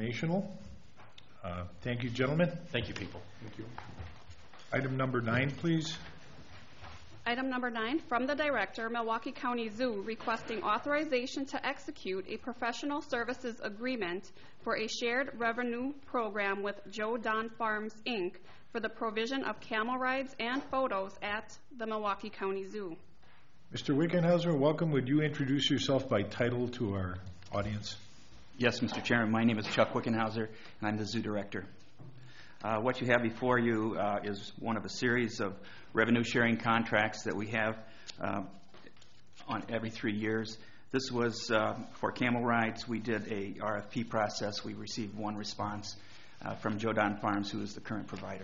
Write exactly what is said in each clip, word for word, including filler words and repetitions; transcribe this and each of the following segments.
informational. Uh, thank you, gentlemen. Thank you, people. Thank you. Item number nine, please. Item number nine, from the Director, Milwaukee County Zoo, requesting authorization to execute a professional services agreement for a shared revenue program with Joe Don Farms, Incorporated for the provision of camel rides and photos at the Milwaukee County Zoo. Mister Wickenhauser, welcome. Would you introduce yourself by title to our audience? Yes, Mister Chairman. My name is Chuck Wickenhauser, and I'm the Zoo Director. Uh, what you have before you uh, is one of a series of revenue-sharing contracts that we have uh, on every three years. This was uh, for camel rides. We did a R F P process. We received one response uh, from Joe Don Farms, who is the current provider.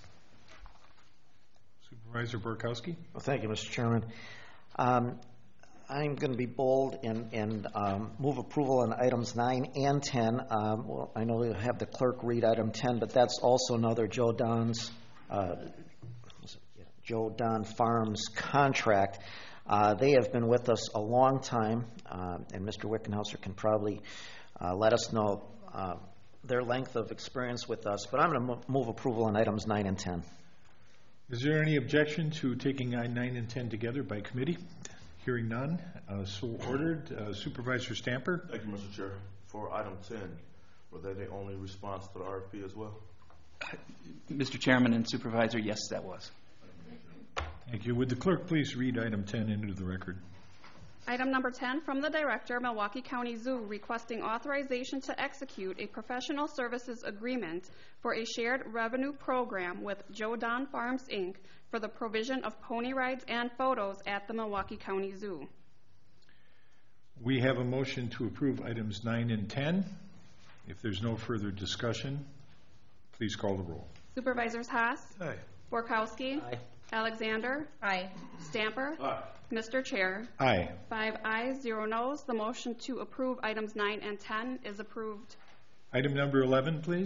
Supervisor Burkowski. Well, thank you, Mister Chairman. Um, I'm going to be bold and, and um, move approval on items nine and ten. Um, well, I know you'll have the clerk read item ten, but that's also another Joe Don's uh, Joe Don Farms contract. Uh, they have been with us a long time, uh, and Mister Wickenhauser can probably uh, let us know uh, their length of experience with us. But I'm going to move approval on items nine and ten. Is there any objection to taking nine and ten together by committee? Hearing none, uh, so ordered. Uh, Supervisor Stamper. Thank you, Mister Chair. For item ten, were they the only response to the R F P as well? Uh, Mister Chairman and Supervisor, yes, that was. Thank you. Would the clerk please read item ten into the record? Item number ten, from the Director, Milwaukee County Zoo, requesting authorization to execute a professional services agreement for a shared revenue program with Joe Don Farms, Incorporated for the provision of pony rides and photos at the Milwaukee County Zoo. We have a motion to approve items nine and ten. If there's no further discussion, please call the roll. Supervisors Haas? Aye. Borkowski? Aye. Alexander? Aye. Stamper? Aye. Mister Chair? Aye. Five ayes, zero noes. The motion to approve items nine and ten is approved. Item number eleven, please.